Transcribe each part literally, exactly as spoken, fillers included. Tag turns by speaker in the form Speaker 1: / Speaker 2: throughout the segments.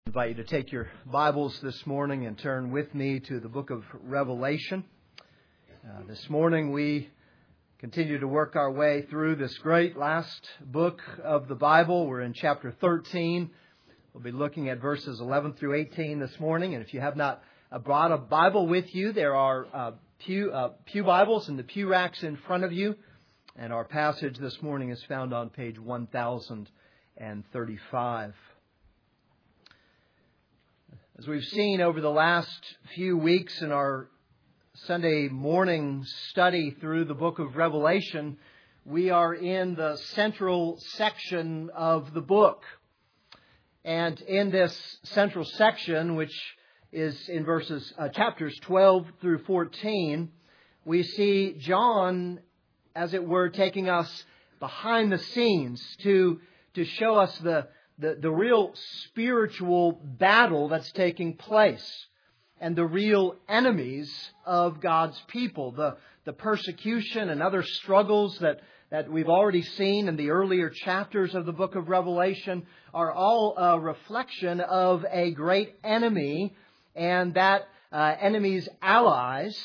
Speaker 1: I invite you to take your Bibles this morning and turn with me to the book of Revelation. Uh, this morning we continue to work our way through this great last book of the Bible. We're in chapter thirteen. We'll be looking at verses eleven through eighteen this morning. And if you have not uh, brought a Bible with you, there are uh, pew, uh, pew Bibles in the pew racks in front of you. And our passage this morning is found on page one thousand thirty-five. As we've seen over the last few weeks in our Sunday morning study through the book of Revelation, we are in the central section of the book. And in this central section, which is in verses uh, chapters twelve through fourteen, we see John, as it were, taking us behind the scenes to, to show us the The, the real spiritual battle that's taking place and the real enemies of God's people. The, the persecution and other struggles that, that we've already seen in the earlier chapters of the book of Revelation are all a reflection of a great enemy and that uh, enemy's allies,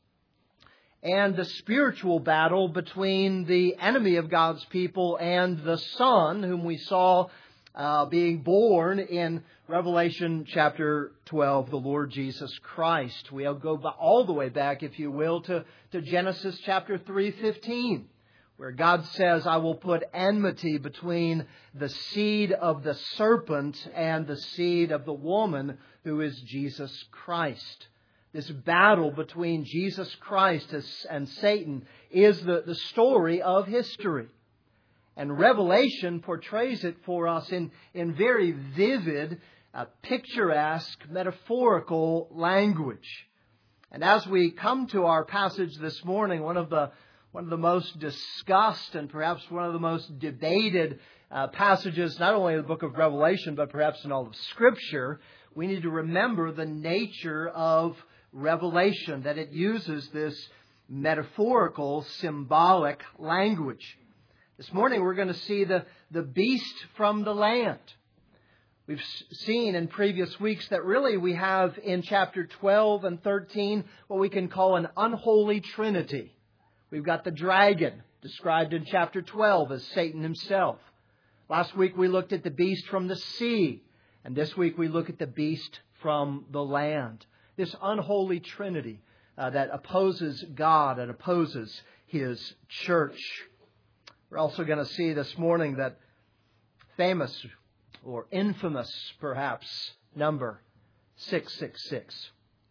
Speaker 1: and the spiritual battle between the enemy of God's people and the Son, whom we saw Uh, being born in Revelation chapter twelve, the Lord Jesus Christ. We'll go all the way back, if you will, to, to Genesis chapter three fifteen, where God says, I will put enmity between the seed of the serpent and the seed of the woman, who is Jesus Christ. This battle between Jesus Christ and Satan is the, the story of history. And Revelation portrays it for us in, in very vivid, uh, picturesque, metaphorical language. And as we come to our passage this morning, one of the one of the most discussed and perhaps one of the most debated uh, passages, not only in the book of Revelation, but perhaps in all of Scripture, we need to remember the nature of Revelation, that it uses this metaphorical, symbolic language. This morning we're going to see the, the beast from the land. We've seen in previous weeks that really we have in chapter twelve and thirteen what we can call an unholy trinity. We've got the dragon, described in chapter twelve as Satan himself. Last week we looked at the beast from the sea. And this week we look at the beast from the land. This unholy trinity uh, that opposes God and opposes His church. We're also going to see this morning that famous or infamous, perhaps, number six six six.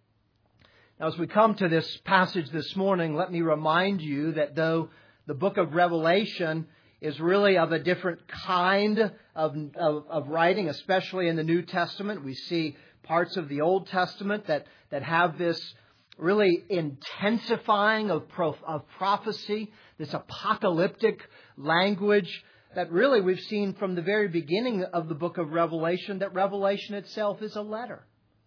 Speaker 1: Now, as we come to this passage this morning, let me remind you that though the book of Revelation is really of a different kind of, of, of writing, especially in the New Testament, we see parts of the Old Testament that, that have this really intensifying of, prof, of prophecy, this apocalyptic language that really we've seen from the very beginning of the book of Revelation, that Revelation itself is a letter.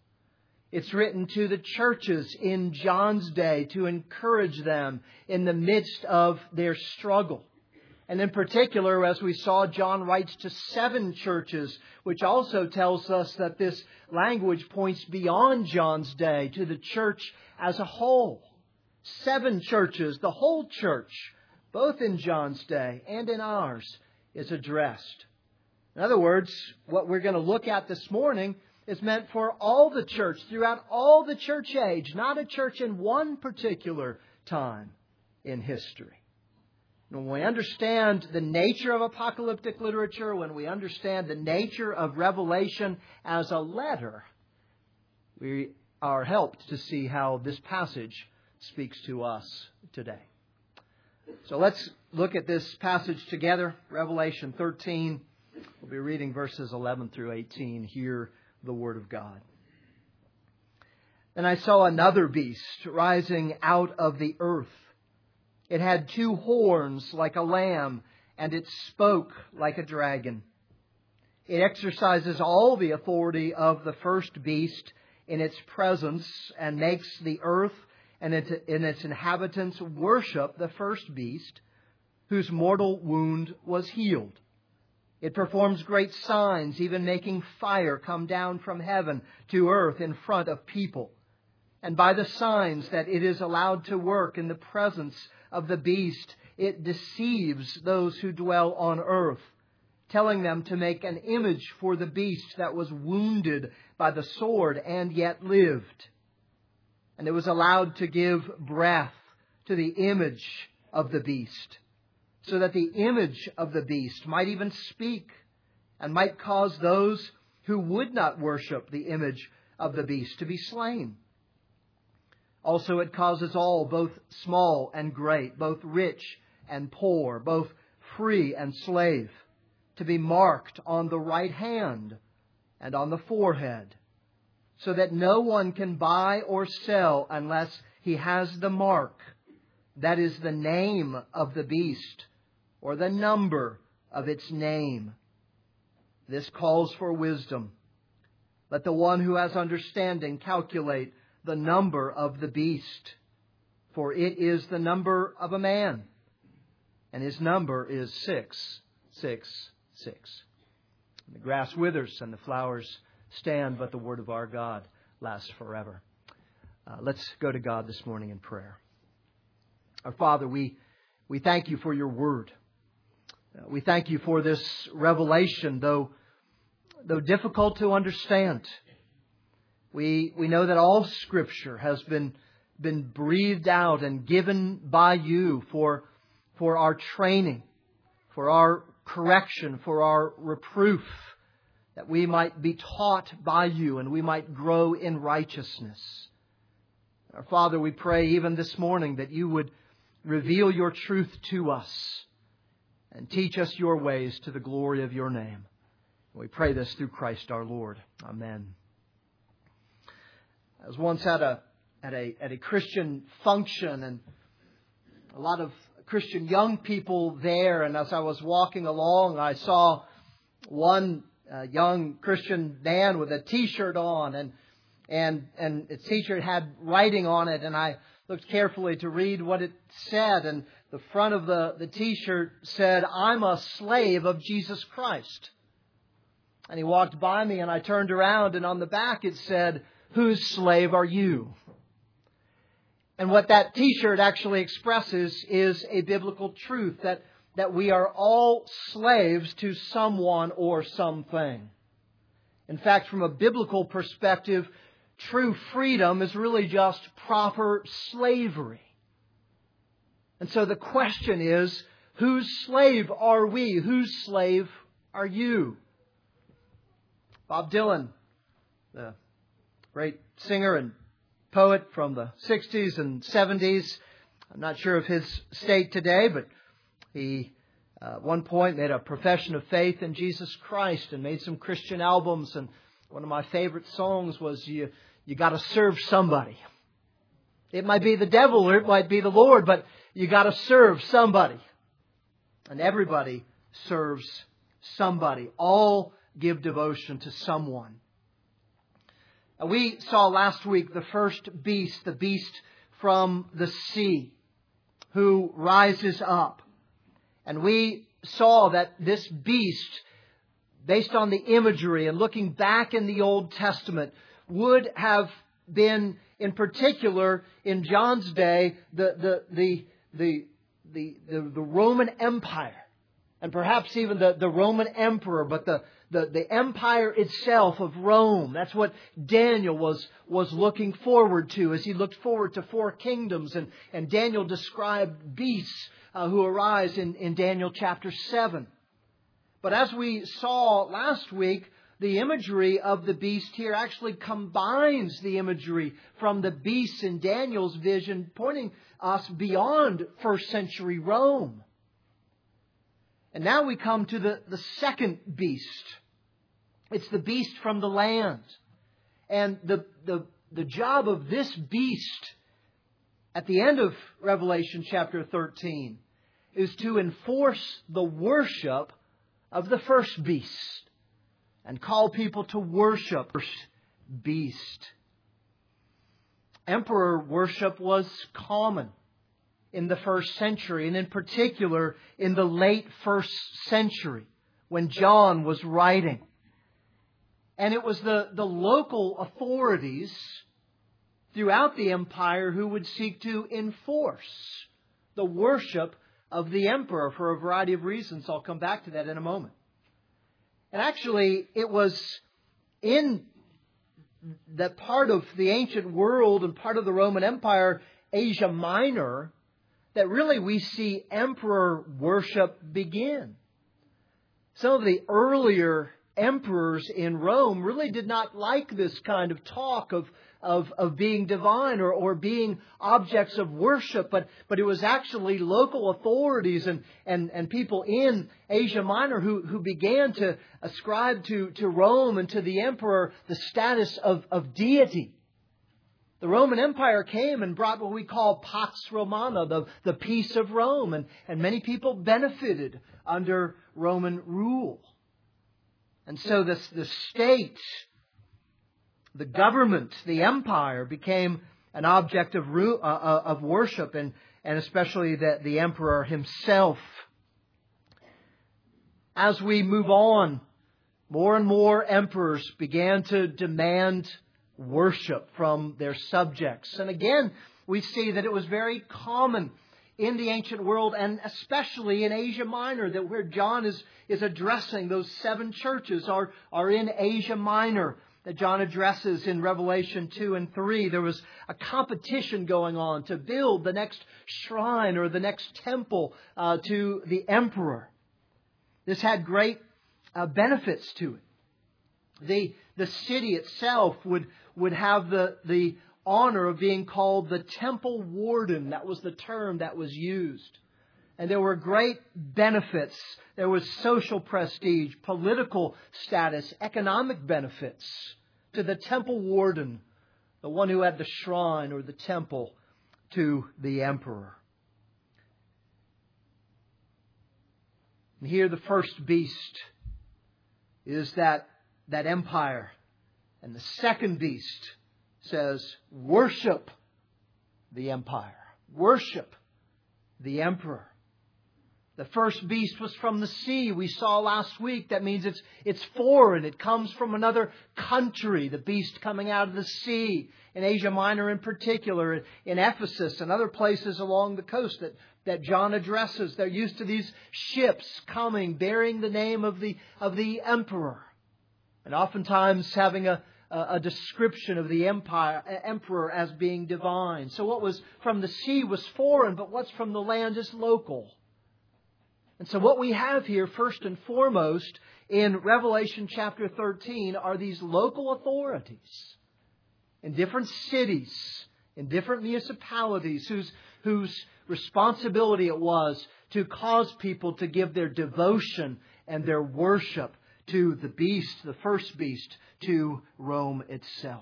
Speaker 1: It's written to the churches in John's day to encourage them in the midst of their struggle. And in particular, as we saw, John writes to seven churches, which also tells us that this language points beyond John's day to the church as a whole. Seven churches, the whole church, both in John's day and in ours, is addressed. In other words, what we're going to look at this morning is meant for all the church, throughout all the church age, not a church in one particular time in history. When we understand the nature of apocalyptic literature, when we understand the nature of Revelation as a letter, we are helped to see how this passage speaks to us today. So let's look at this passage together. Revelation thirteen. We'll be reading verses eleven through eighteen. Hear the Word of God. Then I saw another beast rising out of the earth. It had two horns like a lamb, and it spoke like a dragon. It exercises all the authority of the first beast in its presence, and makes the earth and its inhabitants worship the first beast, whose mortal wound was healed. It performs great signs, even making fire come down from heaven to earth in front of people. And by the signs that it is allowed to work in the presence of the beast, it deceives those who dwell on earth, telling them to make an image for the beast that was wounded by the sword and yet lived. And it was allowed to give breath to the image of the beast, so that the image of the beast might even speak and might cause those who would not worship the image of the beast to be slain. Also, it causes all, both small and great, both rich and poor, both free and slave, to be marked on the right hand and on the forehead, so that no one can buy or sell unless he has the mark, that is the name of the beast, or the number of its name. This calls for wisdom. Let the one who has understanding calculate the number of the beast, for it is the number of a man, and his number is six, six, six. The grass withers and the flowers stand, but the word of our God lasts forever. Uh, let's go to God this morning in prayer. Our Father, we, we thank you for your word. Uh, we thank you for this revelation, though, though difficult to understand. We, we know that all Scripture has been, been breathed out and given by you for, for our training, for our correction, for our reproof, that we might be taught by you and we might grow in righteousness. Our Father, we pray even this morning that you would reveal your truth to us and teach us your ways to the glory of your name. We pray this through Christ our Lord. Amen. I was once at a at a at a Christian function, and a lot of Christian young people there. And as I was walking along, I saw one uh, young Christian man with a T-shirt on, and and and the T-shirt had writing on it. And I looked carefully to read what it said, and the front of the the T-shirt said, "I'm a slave of Jesus Christ." And he walked by me, and I turned around, and on the back it said, "Whose slave are you?" And what that T-shirt actually expresses is a biblical truth, that, that we are all slaves to someone or something. In fact, from a biblical perspective, true freedom is really just proper slavery. And so the question is, whose slave are we? Whose slave are you? Bob Dylan, the great singer and poet from the sixties and seventies. I'm not sure of his state today, but he uh, at one point made a profession of faith in Jesus Christ and made some Christian albums. And one of my favorite songs was, you, you got to serve somebody. It might be the devil or it might be the Lord, but you got to serve somebody. And everybody serves somebody. All give devotion to someone. We saw last week the first beast, the beast from the sea, who rises up. And we saw that this beast, based on the imagery and looking back in the Old Testament, would have been, in particular, in John's day, the the the the the, the, the Roman Empire. And perhaps even the, the Roman emperor, but the The, the empire itself of Rome. That's what Daniel was, was looking forward to as he looked forward to four kingdoms. And, and Daniel described beasts uh, who arise in, in Daniel chapter seven. But as we saw last week, the imagery of the beast here actually combines the imagery from the beasts in Daniel's vision, pointing us beyond first century Rome. And now we come to the, the second beast. It's the beast from the land. And the, the, the job of this beast at the end of Revelation chapter thirteen is to enforce the worship of the first beast and call people to worship the first beast. Emperor worship was common in the first century, and in particular in the late first century, when John was writing. And it was the, the local authorities throughout the empire who would seek to enforce the worship of the emperor for a variety of reasons. I'll come back to that in a moment. And actually, it was in that part of the ancient world and part of the Roman Empire, Asia Minor, that really we see emperor worship begin. Some of the earlier emperors in Rome really did not like this kind of talk of, of, of being divine or, or being objects of worship, but, but it was actually local authorities and, and, and people in Asia Minor who, who began to ascribe to, to Rome and to the emperor the status of, of deity. The Roman Empire came and brought what we call Pax Romana, the, the peace of Rome, and, and many people benefited under Roman rule. And so this, the state, the government, the empire became an object of, uh, of worship, and, and especially the, the emperor himself. As we move on, more and more emperors began to demand worship from their subjects. And again, we see that it was very common in the ancient world, and especially in Asia Minor, that where John is, is addressing those seven churches are, are in Asia Minor, that John addresses in Revelation two and three. There was a competition going on to build the next shrine or the next temple uh, to the emperor. This had great uh, benefits to it. The, the city itself would, would have the, the honor of being called the temple warden. That was the term that was used. And there were great benefits. There was social prestige, political status, economic benefits to the temple warden, the one who had the shrine or the temple to the emperor. And here the first beast is that, that empire. And the second beast says, worship the empire. Worship the emperor. The first beast was from the sea. We saw last week. That means it's, it's foreign. It comes from another country. The beast coming out of the sea. In Asia Minor in particular, in Ephesus and other places along the coast that, that John addresses. They're used to these ships coming, bearing the name of the, of the emperor. And oftentimes having a, a description of the empire, emperor as being divine. So what was from the sea was foreign, but what's from the land is local. And so what we have here, first and foremost, in Revelation chapter thirteen, are these local authorities in different cities, in different municipalities, whose, whose responsibility it was to cause people to give their devotion and their worship to the beast, the first beast, to Rome itself.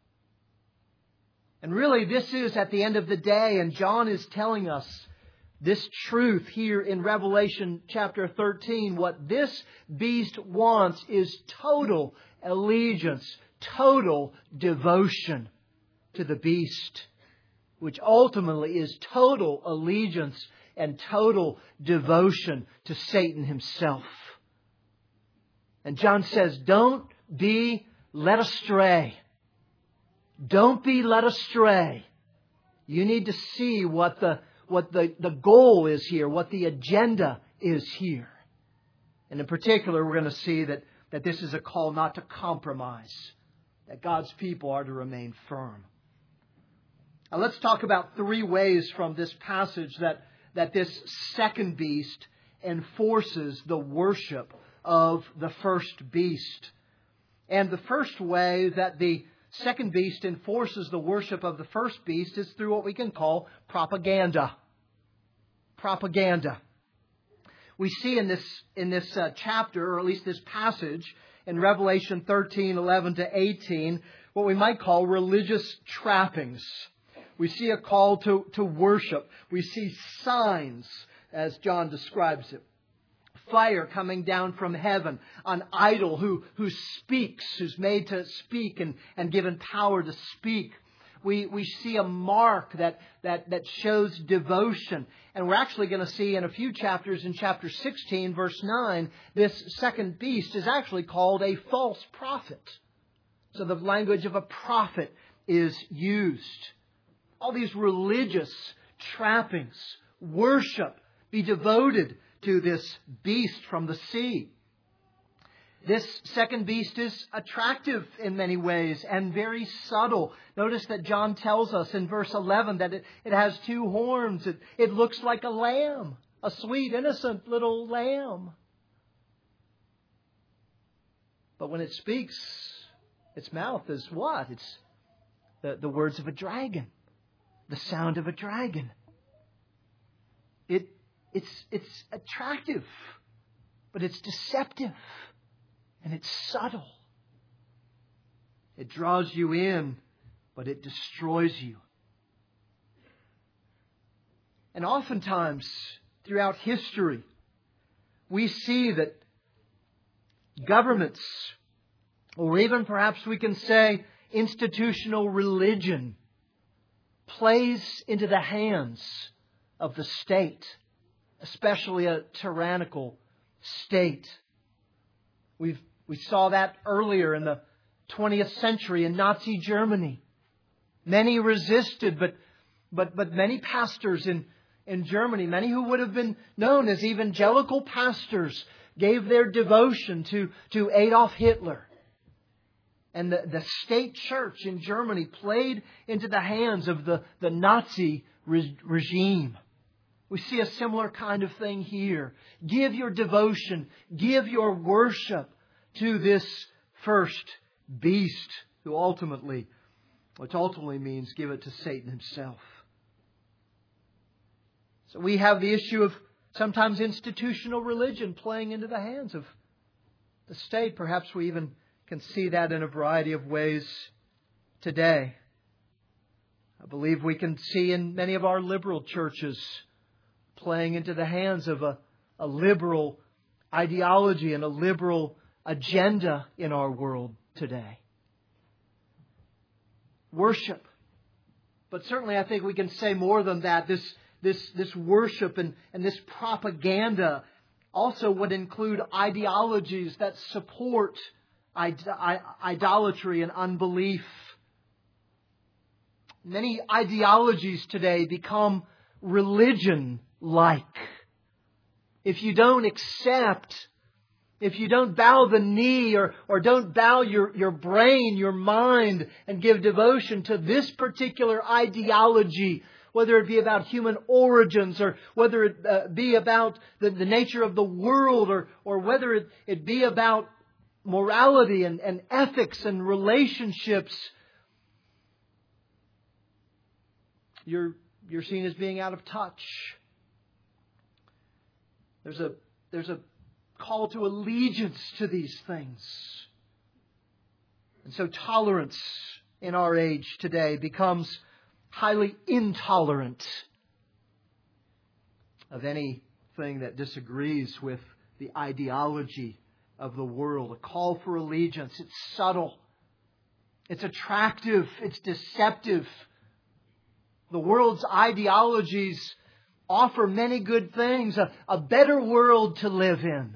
Speaker 1: And really, this is at the end of the day, and John is telling us this truth here in Revelation chapter thirteen. What this beast wants is total allegiance, total devotion to the beast, which ultimately is total allegiance and total devotion to Satan himself. And John says, don't be led astray. Don't be led astray. You need to see what the what the, the goal is here, what the agenda is here. And in particular, we're going to see that, that this is a call not to compromise, that God's people are to remain firm. Now let's talk about three ways from this passage that, that this second beast enforces the worship of the first beast. And the first way that the second beast enforces the worship of the first beast is through what we can call propaganda. Propaganda. We see in this in this uh, chapter, or at least this passage, in Revelation thirteen, eleven to eighteen, what we might call religious trappings. We see a call to, to worship. We see signs, as John describes it. Fire coming down from heaven, an idol who, who speaks, who's made to speak and, and given power to speak. We, we see a mark that, that, that shows devotion. And we're actually going to see in a few chapters, in chapter sixteen, verse nine, this second beast is actually called a false prophet. So the language of a prophet is used. All these religious trappings, worship, be devoted to this beast from the sea. This second beast is attractive in many ways and very subtle. Notice that John tells us in verse eleven that it, it has two horns. It, it looks like a lamb, a sweet, innocent little lamb. But when it speaks, its mouth is what? It's the, the words of a dragon, the sound of a dragon. It, it's, it's attractive, but it's deceptive. And it's subtle. It draws you in, but it destroys you. And oftentimes, throughout history, we see that governments, or even perhaps we can say institutional religion, plays into the hands of the state, especially a tyrannical state. We've We saw that earlier in the twentieth century in Nazi Germany. Many resisted, but but but many pastors in, in Germany, many who would have been known as evangelical pastors, gave their devotion to, to Adolf Hitler. And the, the state church in Germany played into the hands of the, the Nazi re- regime. We see a similar kind of thing here. Give your devotion, give your worship to this first beast, who ultimately, which ultimately means give it to Satan himself. So we have the issue of sometimes institutional religion playing into the hands of the state. Perhaps we even can see that in a variety of ways today. I believe we can see in many of our liberal churches playing into the hands of a, a liberal ideology and a liberal agenda in our world today. Worship. But certainly I think we can say more than that. This, this, this worship and, and this propaganda also would include ideologies that support id- idolatry and unbelief. Many ideologies today become religion-like. If you don't accept, if you don't bow the knee or, or don't bow your, your brain, your mind, and give devotion to this particular ideology, whether it be about human origins or whether it uh, be about the, the nature of the world or, or whether it, it be about morality and, and ethics and relationships, you're, you're seen as being out of touch. There's a, there's a call to allegiance to these things. And so tolerance in our age today becomes highly intolerant of anything that disagrees with the ideology of the world. A call for allegiance. It's subtle. It's attractive. It's deceptive. The world's ideologies offer many good things. A, a better world to live in.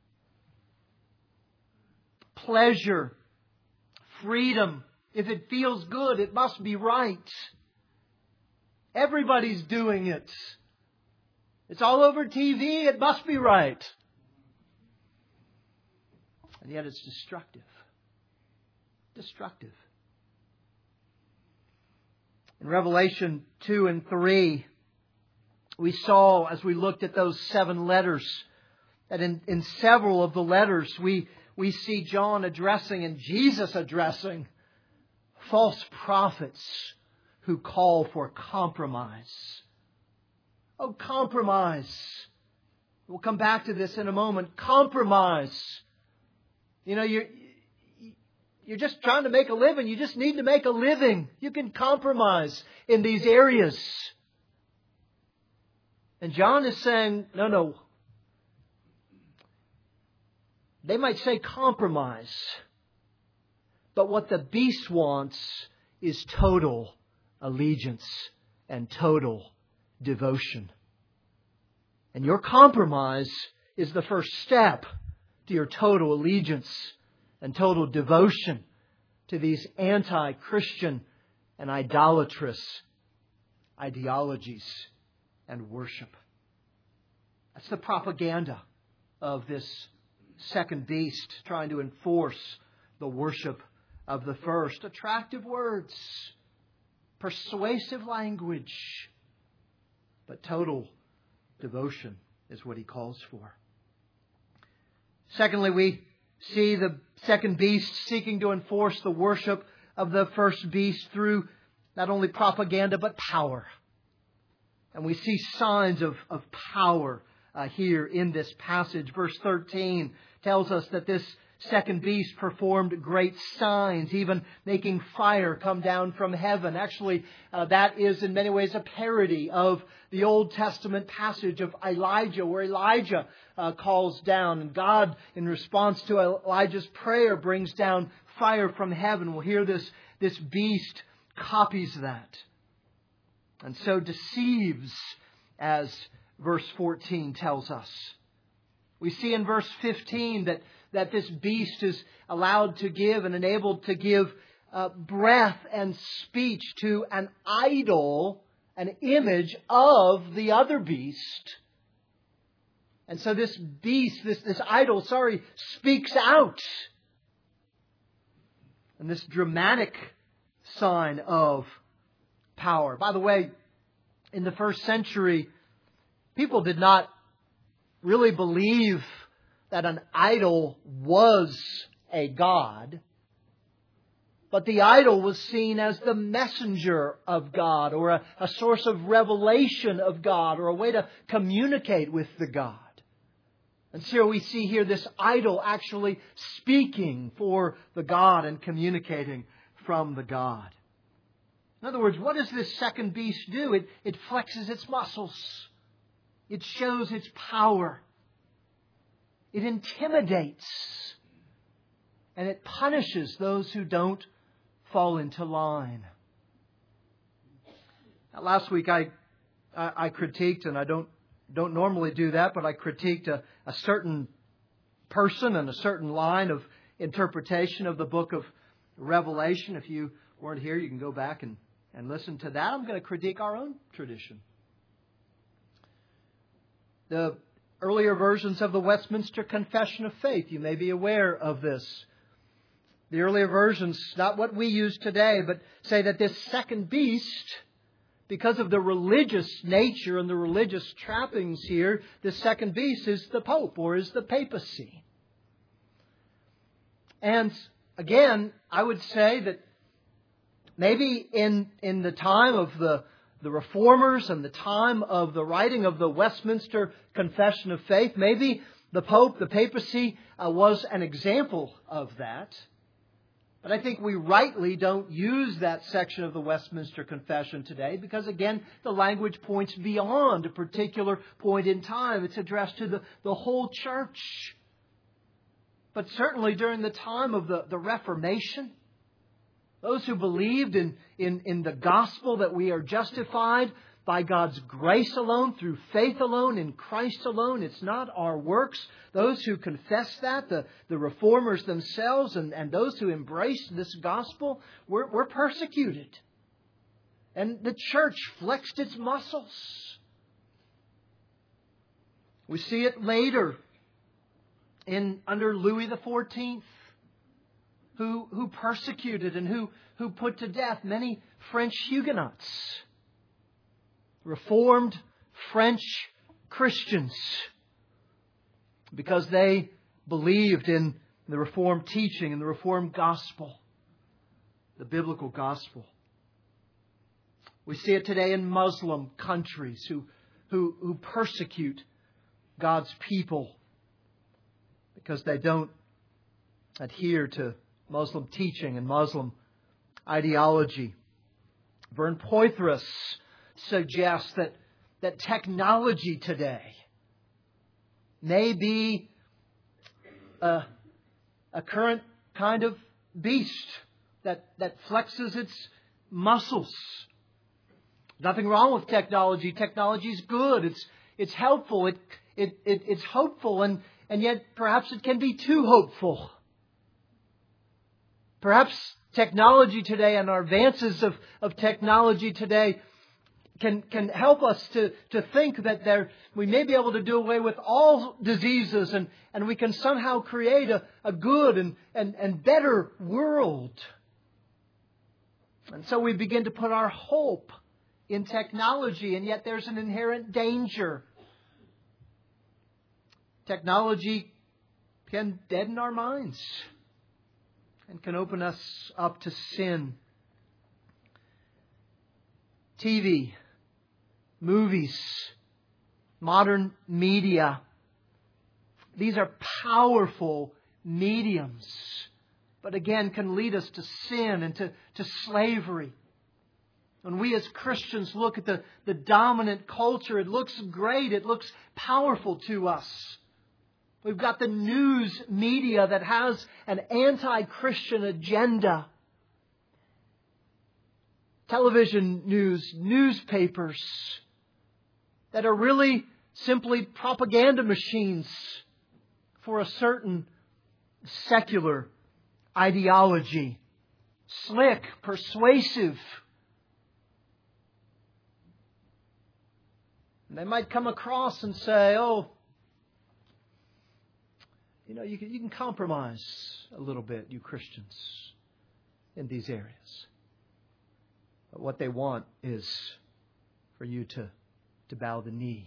Speaker 1: Pleasure. Freedom. If it feels good, it must be right. Everybody's doing it. It's all over T V. It must be right. And yet it's destructive. Destructive. In Revelation two and three, we saw, as we looked at those seven letters, that in, in several of the letters we, we see John addressing and Jesus addressing false prophets who call for compromise. Oh, compromise. We'll come back to this in a moment. Compromise. You know, you're, you're just trying to make a living. You just need to make a living. You can compromise in these areas. And John is saying, no, no. They might say compromise. But what the beast wants is total allegiance and total devotion. And your compromise is the first step to your total allegiance and total devotion to these anti-Christian and idolatrous ideologies and worship. That's the propaganda of this second beast trying to enforce the worship of the first. Attractive words, persuasive language, but total devotion is what he calls for. Secondly, we see the second beast seeking to enforce the worship of the first beast through not only propaganda but power. And we see signs of, of power uh, here in this passage. Verse thirteen tells us that this second beast performed great signs, even making fire come down from heaven. Actually, uh, that is in many ways a parody of the Old Testament passage of Elijah, where Elijah uh, calls down, and God, in response to Elijah's prayer, brings down fire from heaven. Well, here this, this beast copies that, and so deceives, as verse fourteen tells us. We see in verse fifteen that that this beast is allowed to give and enabled to give uh, breath and speech to an idol, an image of the other beast. And so this beast, this, this idol, sorry, speaks out. And this dramatic sign of power. By the way, in the first century, people did not really believe that an idol was a god, but the idol was seen as the messenger of God, or a, a source of revelation of God, or a way to communicate with the God. And so we see here this idol actually speaking for the God and communicating from the God. In other words, what does this second beast do? It, it flexes its muscles. It shows its power. It intimidates, and it punishes those who don't fall into line. Now, last week I, I I critiqued, and I don't don't normally do that, but I critiqued a, a certain person and a certain line of interpretation of the book of Revelation. If you weren't here, you can go back and, and listen to that. I'm going to critique our own tradition. The earlier versions of the Westminster Confession of Faith, you may be aware of this. The earlier versions, not what we use today, but say that this second beast, because of the religious nature and the religious trappings here, this second beast is the Pope, or is the papacy. And again, I would say that maybe in, in the time of the the Reformers and the time of the writing of the Westminster Confession of Faith, maybe the Pope, the papacy, uh, was an example of that. But I think we rightly don't use that section of the Westminster Confession today because, again, the language points beyond a particular point in time. It's addressed to the, the whole church. But certainly during the time of the, the Reformation, those who believed in, in, in the gospel that we are justified by God's grace alone, through faith alone, in Christ alone. It's not our works. Those who confess that, the, the reformers themselves, and, and those who embrace this gospel, were, were persecuted. And the church flexed its muscles. We see it later in under Louis the fourteenth. Who, who persecuted and who, who put to death many French Huguenots, Reformed French Christians, because they believed in the Reformed teaching and the Reformed gospel, the biblical gospel. We see it today in Muslim countries who, who, who persecute God's people because they don't adhere to Muslim teaching and Muslim ideology. Vern Poythress suggests that, that technology today may be a, a current kind of beast that, that flexes its muscles Nothing wrong with technology. Technology is good. It's it's helpful. It it, it it's hopeful, and and yet perhaps it can be too hopeful. Perhaps technology today and our advances of, of technology today can can help us to, to think that there we may be able to do away with all diseases, and, and we can somehow create a, a good and, and, and better world. And so we begin to put our hope in technology, and yet there's an inherent danger. Technology can deaden our minds and can open us up to sin. T V, movies, modern media, these are powerful mediums, but again can lead us to sin and to, to slavery. When we as Christians look at the, the dominant culture, it looks great, it looks powerful to us. We've got the news media that has an anti-Christian agenda. Television news, newspapers that are really simply propaganda machines for a certain secular ideology. Slick, persuasive. And they might come across and say, oh, you know, you can, you can compromise a little bit, you Christians, in these areas. But what they want is for you to, to bow the knee.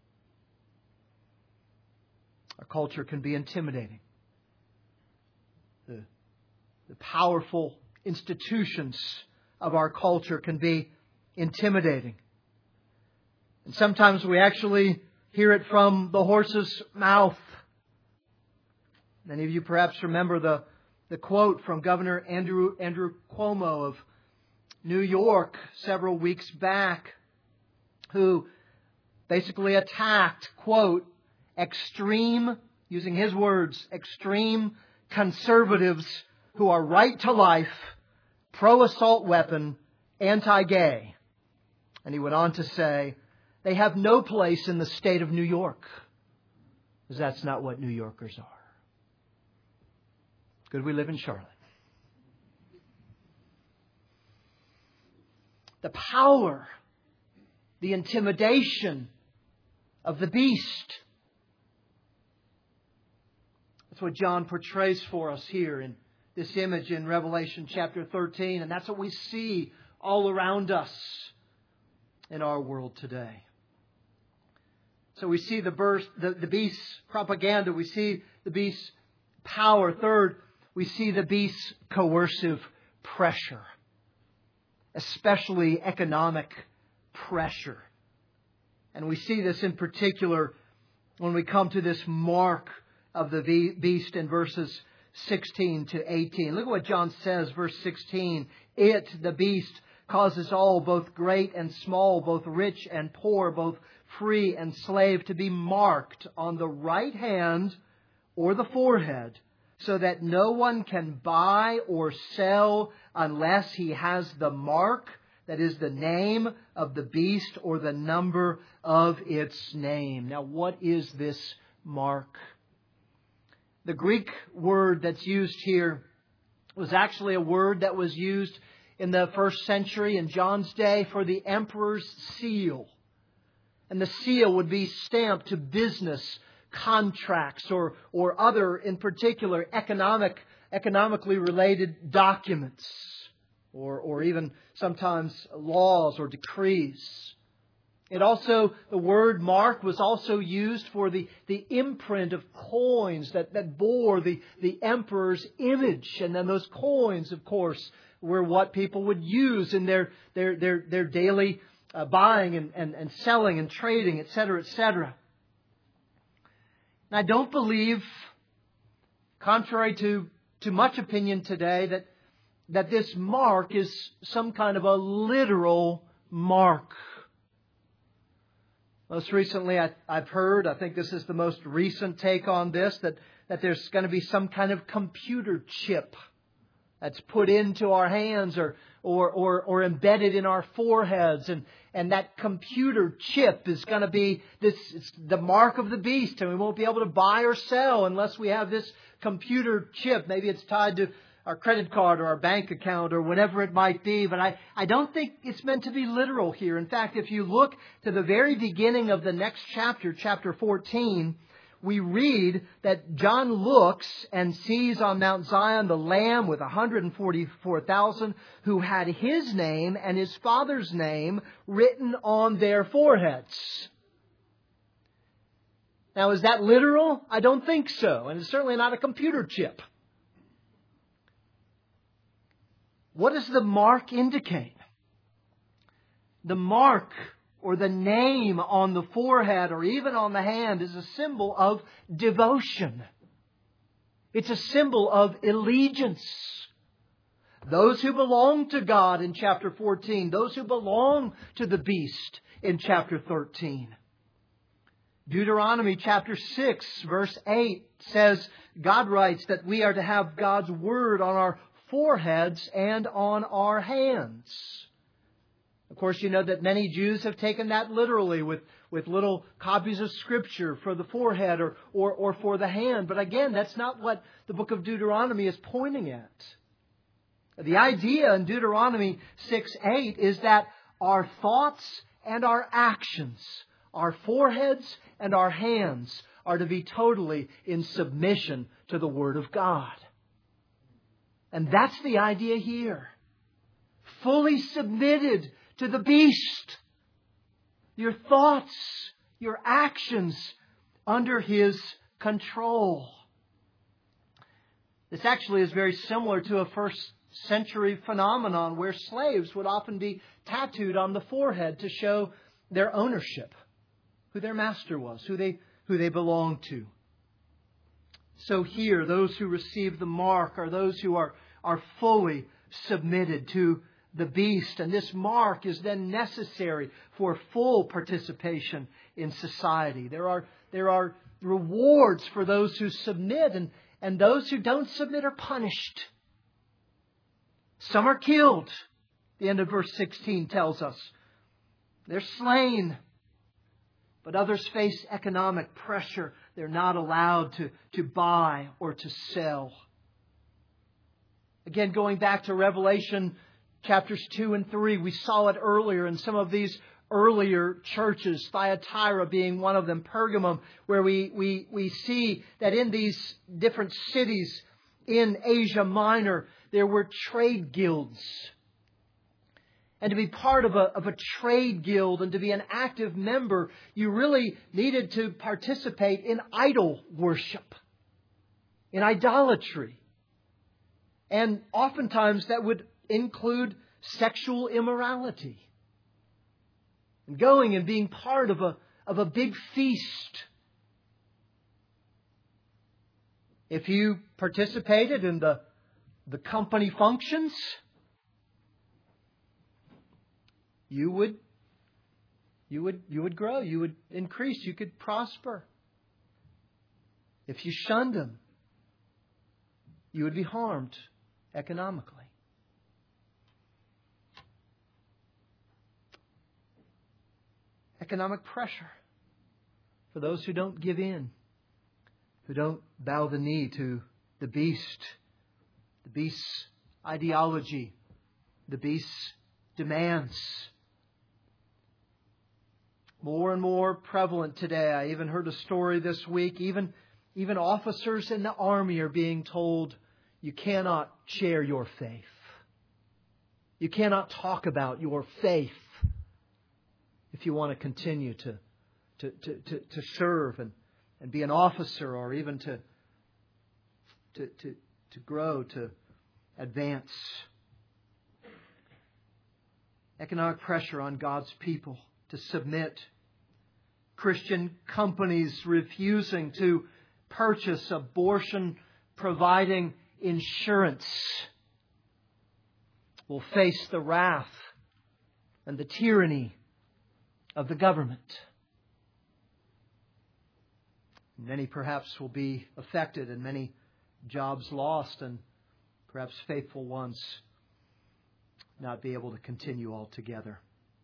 Speaker 1: Our culture can be intimidating. The, the powerful institutions of our culture can be intimidating. And sometimes we actually hear it from the horse's mouth. Many of you perhaps remember the, the quote from Governor Andrew, Andrew Cuomo of New York several weeks back, who basically attacked, quote, extreme, using his words, extreme conservatives who are right to life, pro-assault weapon, anti-gay. And he went on to say, they have no place in the state of New York, because that's not what New Yorkers are. Good we live in Charlotte. The power, the intimidation of the beast. That's what John portrays for us here in this image in Revelation chapter thirteen. And that's what we see all around us in our world today. So we see the, burst, the, the beast's propaganda. We see the beast's power. Third, we see the beast's coercive pressure, especially economic pressure. And we see this in particular when we come to this mark of the beast in verses sixteen to eighteen. Look at what John says, verse sixteen. It, the beast, causes all, both great and small, both rich and poor, both free and slave, to be marked on the right hand or the forehead, so that no one can buy or sell unless he has the mark, that is the name of the beast or the number of its name. Now, what is this mark? The Greek word that's used here was actually a word that was used in the first century in John's day for the emperor's seal. And the seal would be stamped to business contracts or, or other, in particular, economic, economically related documents, or, or even sometimes laws or decrees. It also, the word mark was also used for the, the imprint of coins that, that bore the, the emperor's image. And then those coins, of course, were what people would use in their, their, their, their daily uh, buying and, and, and selling and trading, et cetera, et cetera. And I don't believe, contrary to, to much opinion today, that, that this mark is some kind of a literal mark. Most recently, I, I've heard, I think this is the most recent take on this, that, that there's going to be some kind of computer chip that's put into our hands or or or, or embedded in our foreheads, and and that computer chip is going to be this it's the mark of the beast, and we won't be able to buy or sell unless we have this computer chip. Maybe it's tied to our credit card or our bank account or whatever it might be. But I, I don't think it's meant to be literal here. In fact, if you look to the very beginning of the next chapter, chapter fourteen, we read that John looks and sees on Mount Zion the Lamb with one hundred forty-four thousand who had His name and His Father's name written on their foreheads. Now, is that literal? I don't think so. And it's certainly not a computer chip. What does the mark indicate? The mark or the name on the forehead or even on the hand is a symbol of devotion. It's a symbol of allegiance. Those who belong to God in chapter fourteen, those who belong to the beast in chapter thirteen. Deuteronomy chapter six verse eight says, God writes that we are to have God's word on our foreheads and on our hands. Of course, you know that many Jews have taken that literally with, with little copies of Scripture for the forehead or, or, or for the hand. But again, that's not what the book of Deuteronomy is pointing at. The idea in Deuteronomy six eight is that our thoughts and our actions, our foreheads and our hands, are to be totally in submission to the Word of God. And that's the idea here. Fully submitted to the beast. Your thoughts, your actions under his control. This actually is very similar to a first century phenomenon where slaves would often be tattooed on the forehead to show their ownership, who their master was, who they, who they belonged to. So here, those who receive the mark are those who are, are fully submitted to the beast. And this mark is then necessary for full participation in society. There are, there are rewards for those who submit, and, and those who don't submit are punished. Some are killed. The end of verse sixteen tells us. They're slain. But others face economic pressure. They're not allowed to, to buy or to sell. Again, going back to Revelation chapters two and three, we saw it earlier in some of these earlier churches, Thyatira being one of them, Pergamum, where we, we, we see that in these different cities in Asia Minor, there were trade guilds. And to be part of a, of a trade guild and to be an active member, you really needed to participate in idol worship, in idolatry. And oftentimes that would include sexual immorality. And going and being part of a, of a big feast. If you participated in the, the company functions, you would, you would, you would grow, you would increase, you could prosper. If you shunned them, you would be harmed economically. Economic pressure for those who don't give in, who don't bow the knee to the beast, the beast's ideology, the beast's demands. More and more prevalent today. I even heard a story this week. Even, even officers in the army are being told, you cannot share your faith. You cannot talk about your faith if you want to continue to, to, to, to, to serve and, and be an officer, or even to, to, to, to grow, to advance. Economic pressure on God's people to submit. Christian companies refusing to purchase abortion-providing insurance will face the wrath and the tyranny of the government. Many perhaps will be affected and many jobs lost, and perhaps faithful ones, not be able to continue altogether.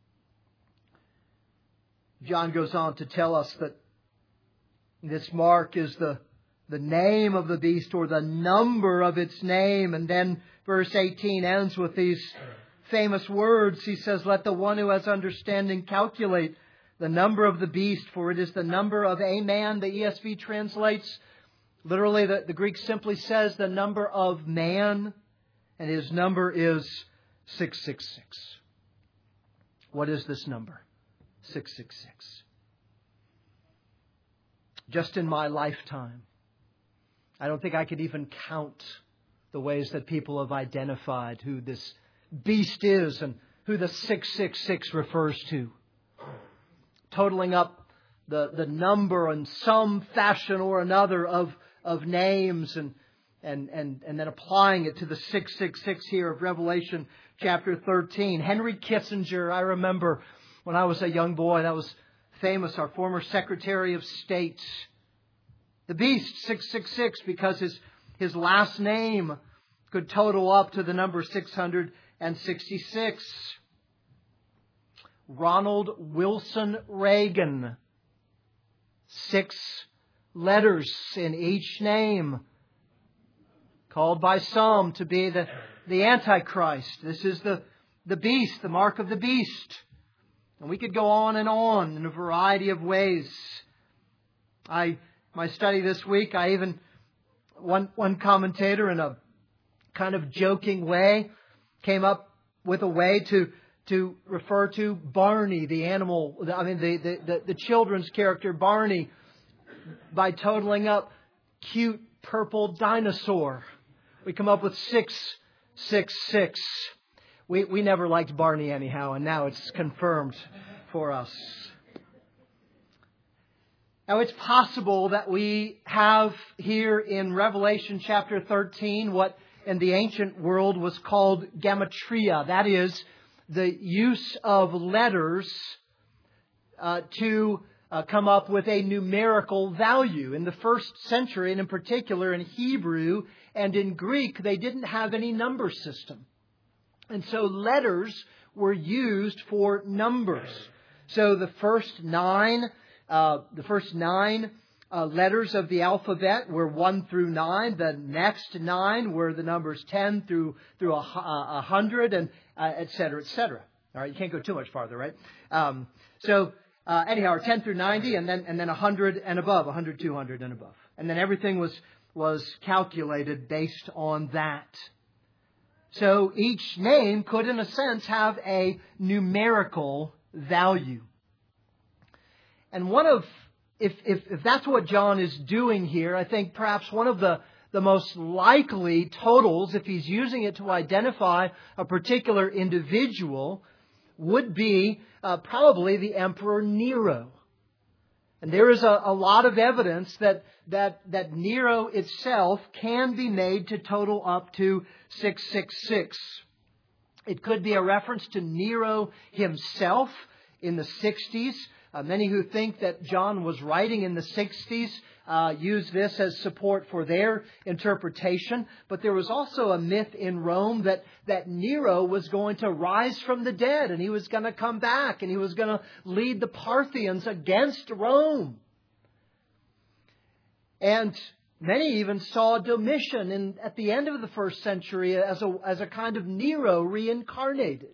Speaker 1: John goes on to tell us that this mark is the, the name of the beast, or the number of its name. And then verse eighteen ends with these famous words. He says, "Let the one who has understanding calculate the number of the beast, for it is the number of a man." The E S V translates, literally the, the Greek simply says the number of man, and his number is six six six. What is this number? six six six. Just in my lifetime, I don't think I could even count the ways that people have identified who this beast is and who the six six six refers to. Totaling up the, the number in some fashion or another of, of names and, and, and, and then applying it to the six six six here of Revelation chapter thirteen. Henry Kissinger, I remember when I was a young boy, that was famous, our former Secretary of State. The beast, six six six, because his, his last name could total up to the number six hundred sixty-six. Ronald Wilson Reagan. Six letters in each name. Called by some to be the, the Antichrist. This is the, the beast, the mark of the beast. And we could go on and on in a variety of ways. I, my study this week, I even, one, one commentator in a kind of joking way came up with a way to to refer to Barney, the animal, I mean the, the, the, the children's character Barney, by totaling up cute purple dinosaur. We come up with six six six. We we never liked Barney anyhow, and now it's confirmed for us. Now it's possible that we have here in Revelation chapter thirteen what in the ancient world was called gematria. That is, the use of letters uh, to uh, come up with a numerical value. In the first century, and in particular in Hebrew and in Greek, they didn't have any number system. And so letters were used for numbers. So the first nine, uh, the first nine uh, letters of the alphabet were one through nine. The next nine were the numbers ten through through a, a hundred, and uh, et cetera, et cetera. All right, you can't go too much farther, right? Um, so uh, anyhow, ten through ninety, and then and then a hundred and above, a hundred, two hundred, and above, and then everything was was calculated based on that. So each name could, in a sense, have a numerical value. And one of, if, if, if that's what John is doing here, I think perhaps one of the, the most likely totals, if he's using it to identify a particular individual, would be uh, probably the Emperor Nero. And there is a, a lot of evidence that, that, that Nero itself can be made to total up to six six six. It could be a reference to Nero himself in the sixties. Uh, many who think that John was writing in the sixties uh, use this as support for their interpretation. But there was also a myth in Rome that, that Nero was going to rise from the dead, and he was going to come back, and he was going to lead the Parthians against Rome. And many even saw Domitian in, at the end of the first century as a, as a kind of Nero reincarnated.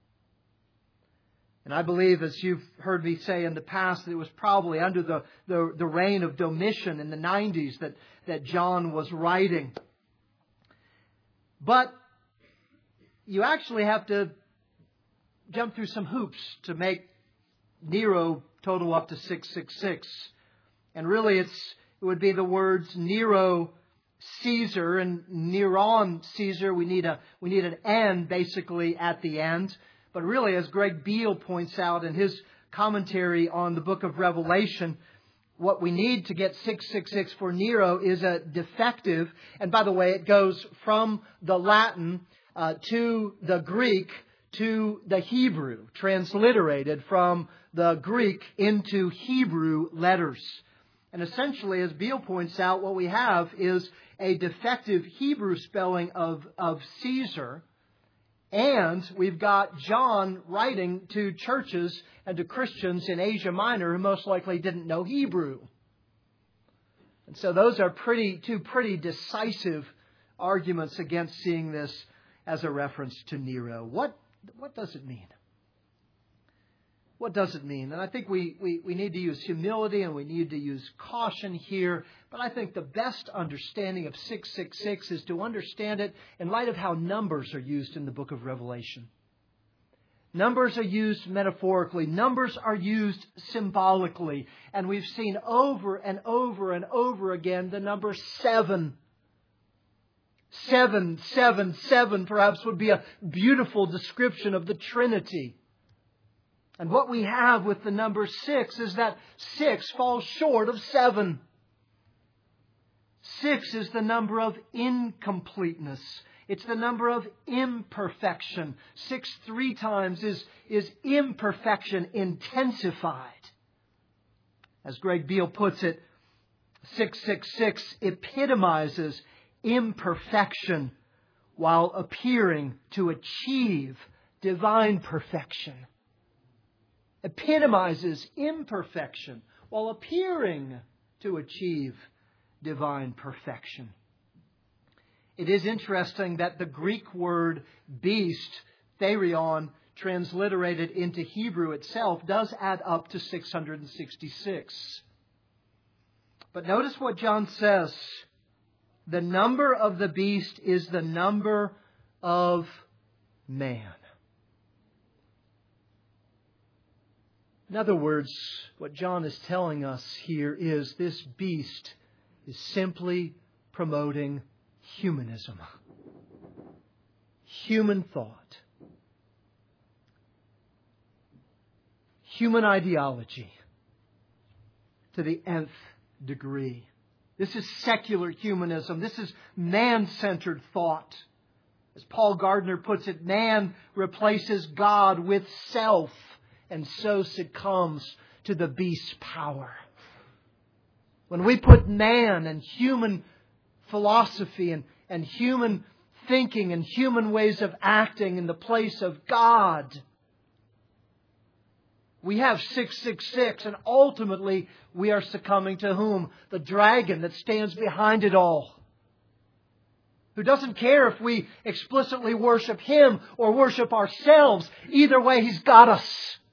Speaker 1: And I believe, as you've heard me say in the past, that it was probably under the, the, the reign of Domitian in the nineties that, that John was writing. But you actually have to jump through some hoops to make Nero total up to six six six. And really it's it would be the words Nero Caesar and Neron Caesar. We need a we need an N basically at the end. But really, as Greg Beale points out in his commentary on the book of Revelation, what we need to get six six six for Nero is a defective. And by the way, it goes from the Latin uh, to the Greek to the Hebrew, transliterated from the Greek into Hebrew letters. And essentially, as Beale points out, what we have is a defective Hebrew spelling of, of Caesar. And we've got John writing to churches and to Christians in Asia Minor who most likely didn't know Hebrew. And so those are pretty two pretty decisive arguments against seeing this as a reference to Nero. What, what does it mean? What does it mean? And I think we, we, we need to use humility and we need to use caution here. But I think the best understanding of six six six is to understand it in light of how numbers are used in the book of Revelation. Numbers are used metaphorically. Numbers are used symbolically. And we've seen over and over and over again the number seven. Seven, seven, seven perhaps would be a beautiful description of the Trinity. And what we have with the number six is that six falls short of seven. Six is the number of incompleteness. It's the number of imperfection. Six three times is, is imperfection intensified. As Greg Beale puts it, six six six epitomizes imperfection while appearing to achieve divine perfection. Epitomizes imperfection while appearing to achieve divine perfection. It is interesting that the Greek word beast, therion, transliterated into Hebrew itself, does add up to six hundred sixty-six. But notice what John says. The number of the beast is the number of man. In other words, what John is telling us here is this beast is simply promoting humanism. Human thought. Human ideology to the nth degree. This is secular humanism. This is man-centered thought. As Paul Gardner puts it, man replaces God with self and so succumbs to the beast's power. When we put man and human philosophy and, and human thinking and human ways of acting in the place of God, we have six six six, and ultimately we are succumbing to whom? The dragon that stands behind it all. Who doesn't care if we explicitly worship him or worship ourselves. Either way, he's got us.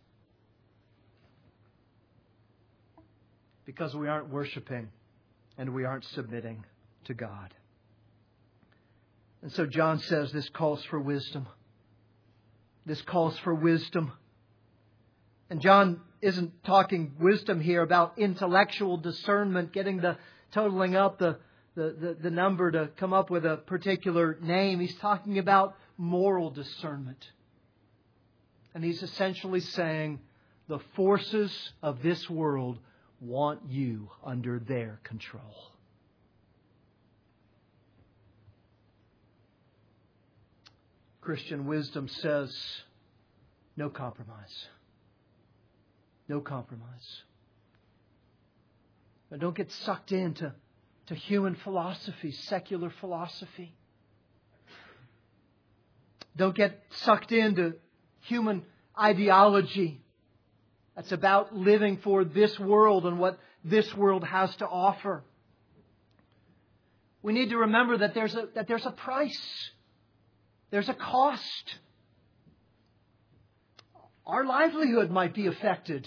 Speaker 1: Because we aren't worshiping and we aren't submitting to God. And so John says this calls for wisdom. This calls for wisdom. And John isn't talking wisdom here about intellectual discernment, getting the totaling up the, the, the, the number to come up with a particular name. He's talking about moral discernment. And he's essentially saying the forces of this world want you under their control. Christian wisdom says no compromise. No compromise. And don't get sucked into to human philosophy, secular philosophy. Don't get sucked into human ideology. That's about living for this world and what this world has to offer. We need to remember that there's a, that there's a price. There's a cost. Our livelihood might be affected.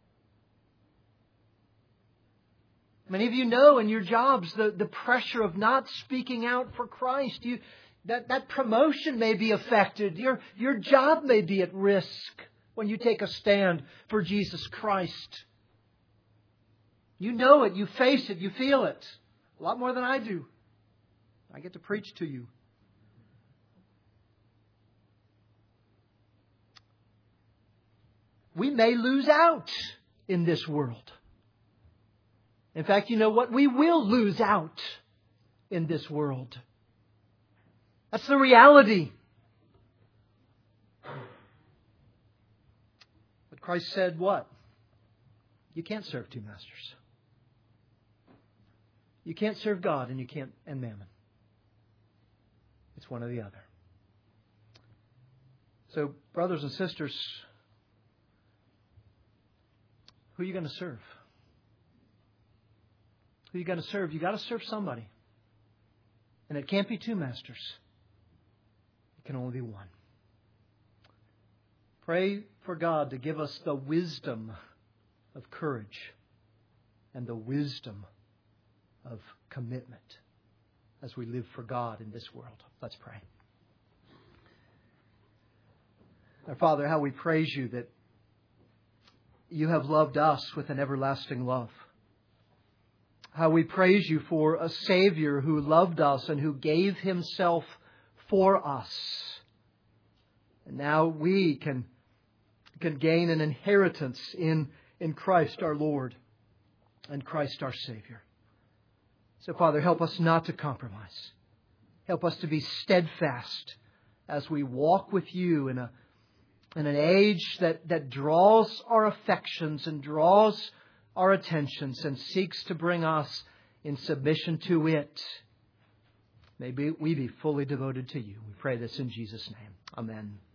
Speaker 1: Many of you know in your jobs the, the pressure of not speaking out for Christ. You, that, that promotion may be affected. Your, your job may be at risk when you take a stand for Jesus Christ. You know it. You face it. You feel it. A lot more than I do. I get to preach to you. We may lose out in this world. In fact, you know what? We will lose out in this world. That's the reality. But Christ said what? You can't serve two masters. You can't serve God and you can't and mammon. It's one or the other. So, brothers and sisters, who are you going to serve? Who are you going to serve? You got to serve somebody. And it can't be two masters. It can only be one. Pray for God to give us the wisdom of courage and the wisdom of commitment as we live for God in this world. Let's pray. Our Father, how we praise You that You have loved us with an everlasting love. How we praise You for a Savior who loved us and who gave Himself for us. And now we can, can gain an inheritance in, in Christ our Lord and Christ our Savior. So, Father, help us not to compromise. Help us to be steadfast as we walk with You in a in an age that, that draws our affections and draws our attentions and seeks to bring us in submission to it. May we be fully devoted to You. We pray this in Jesus' name. Amen.